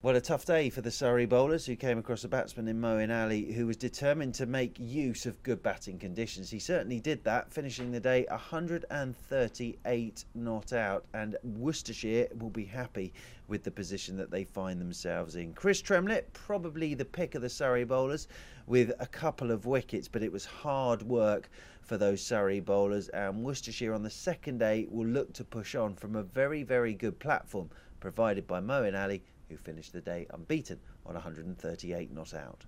Well, a tough day for the Surrey bowlers, who came across a batsman in Moeen Ali who was determined to make use of good batting conditions. He certainly did that, finishing the day 138 not out, and Worcestershire will be happy with the position that they find themselves in. Chris Tremlett, probably the pick of the Surrey bowlers, with a couple of wickets, but it was hard work for those Surrey bowlers, and Worcestershire on the second day will look to push on from a very, very good platform provided by Moeen Ali, who finished the day unbeaten on 138 not out.